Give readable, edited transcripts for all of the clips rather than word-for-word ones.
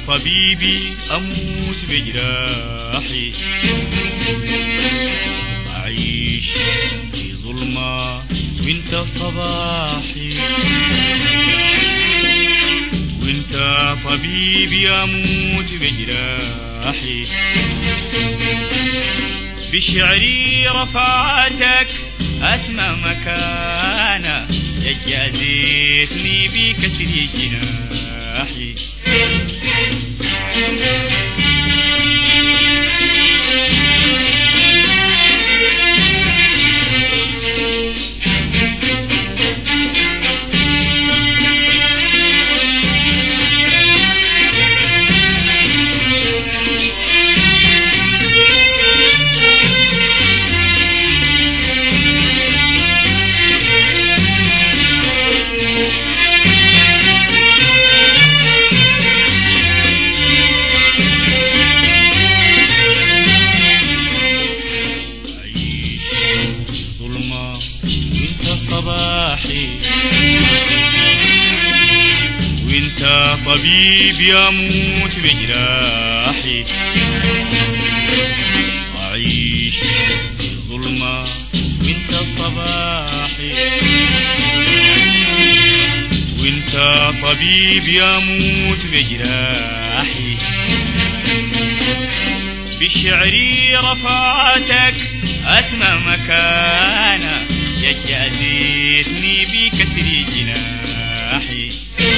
طبيبي أموت بجراحي، أعيش في ظلمة وانت صباحي، وانت طبيبي أموت بجراحي. بشعري رفعتك أسمى مكانة، جازيتني بكسر جناحي. صباحي وانت طبيبي أموت بجراحي، أعيش في ظلمة وانت صباحي، وانت طبيبي أموت بجراحي. بشعري رفعتك أسمى مكانة، جازيتني بكسر جناحي.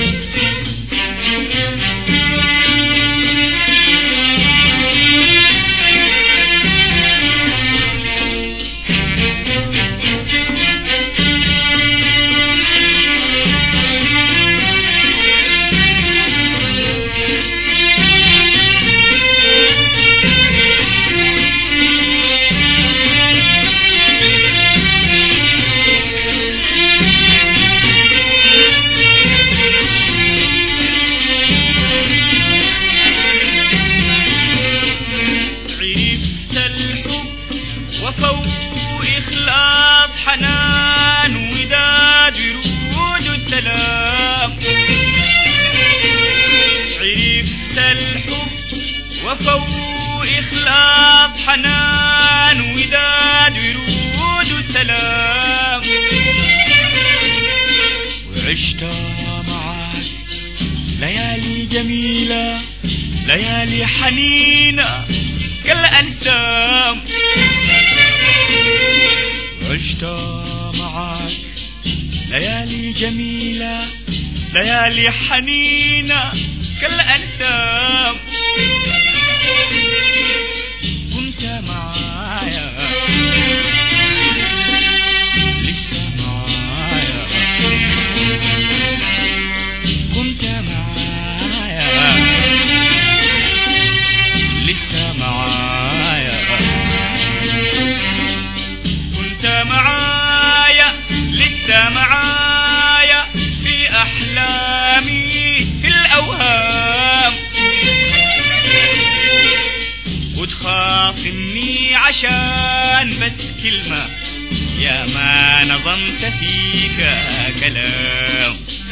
إخلاص حنان وداد ورود السلام، عرفت الحب وفو إخلاص حنان وداد ورود السلام، وعشت معاك ليالي جميلة ليالي حنينة كالأنسام، عشت معاك ليالي جميلة ليالي حنينة كالأنسام، كنت معايا لسه معايا، كنت معايا لسه معايا، معايا لسه معايا في أحلامي في الأوهام، وتخاصمني عشان بس كلمة يا ما نظمت فيك كلام.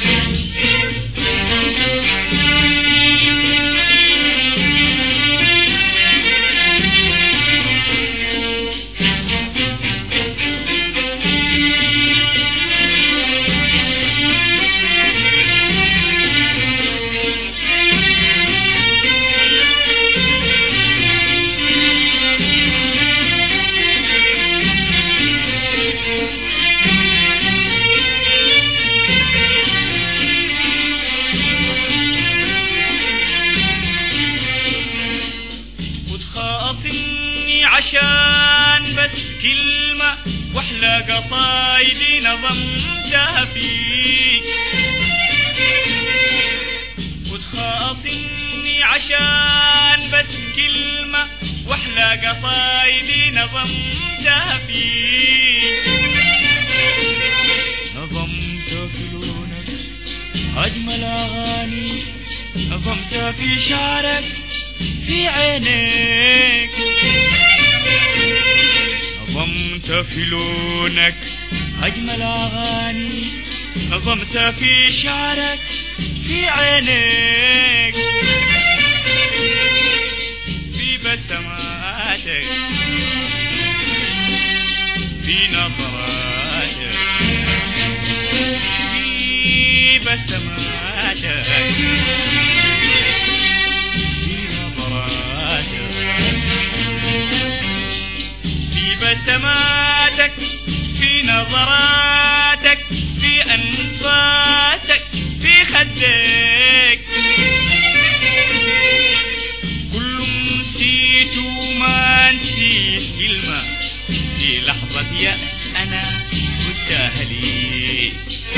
عشان بس كلمة واحلى قصايدي نظمتها فيك، وتخاصمني عشان بس كلمة واحلى قصايدي نظمتها فيك، نظمت في لونك أجمل أغاني، نظمت في شعرك في عينيك، نظمت في لونك أجمل أغاني، نظمت في شعرك في عينيك، نظراتك في أنفاسك في خدك كل نسيت وما نسيت كلمة في لحظة يأس أنا قلتها لي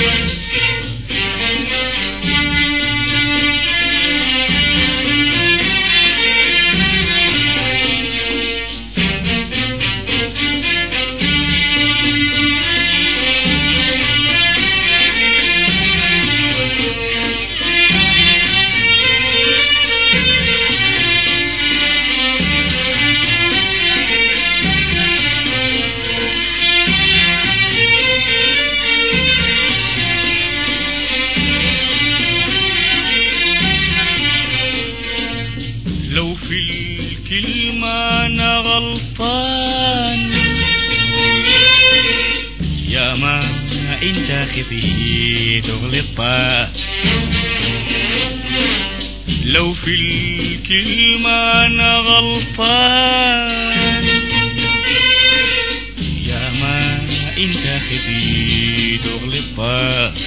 لو في الكلمة أنا غلطان يا ما أنت خطيت وغلطت لو في الكلمة أنا غلطان يا ما أنت خطيت وغلطت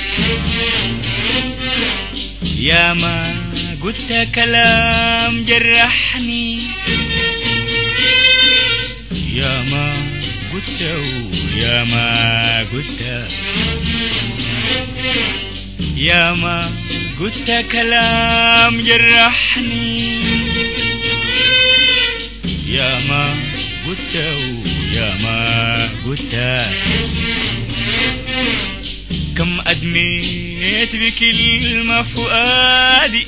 يا ما قلت كلام جرحني يا ما قلت ويا ما قلت يا ما قلت كلام جرحني يا ما قلت ويا ما قلت كم أدميت بكلمة فؤادي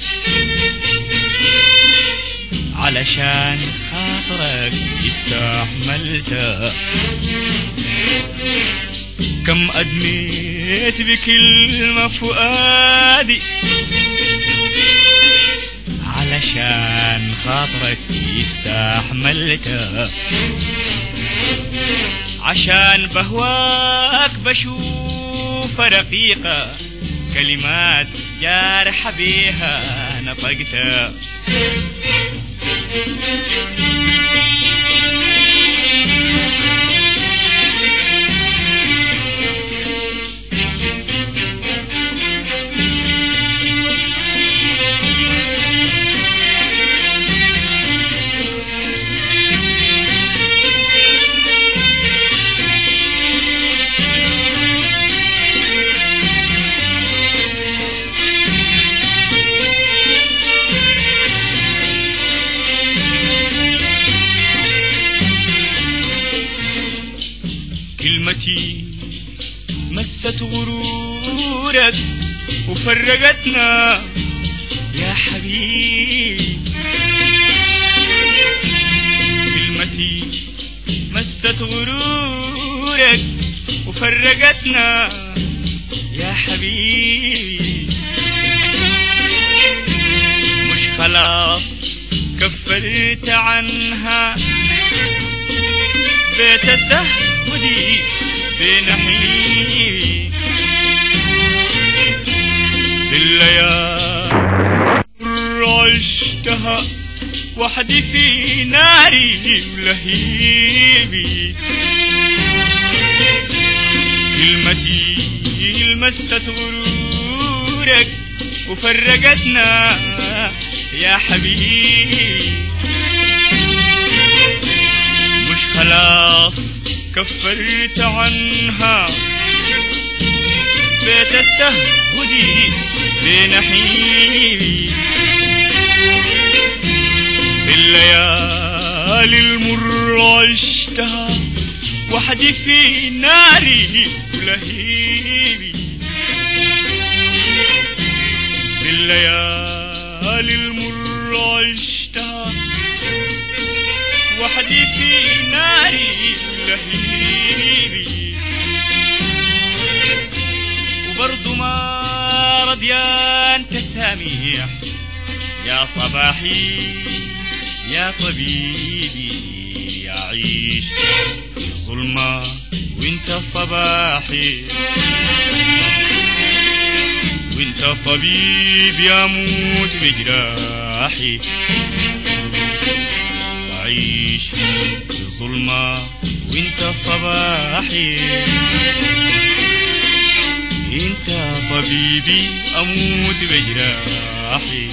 علشان خاطرك استحملتها كم أدميت بكلمة فؤادي علشان خاطرك استحملتها عشان بهواك بشوف رقيقة كلمات جارحة بيها نطقتها كلمتي مست غرورك وفرقتنا يا حبيبي كلمتي مست غرورك وفرقتنا يا حبيبي مش خلاص كفرت عنها بيت السهودي بنحيبي بالليالي عشتها وحدي في ناري ولهيبي كلمتي لمست غرورك وفرقتنا يا حبيبي مش خلاص كفرت عنها بيت السهودي بنحيبي بالليالي المر عشتها وحدي في ناري ولهيبي بالليالي المر عشتها وحدي في ناري ولهيبي وبرضو ما رضيان تساميح يا صباحي يا طبيبي أعيش في ظلمة وانت صباحي وانت طبيبي أموت بجراحي أعيش في ظلمة وانت صباحي، انت طبيبي أموت بجراحي.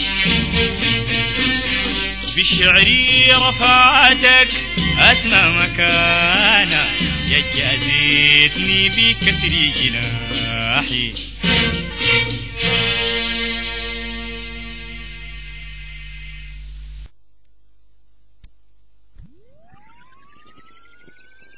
بشعري رفعتك أسمى مكانة، يا جازتني بكسر جناحي.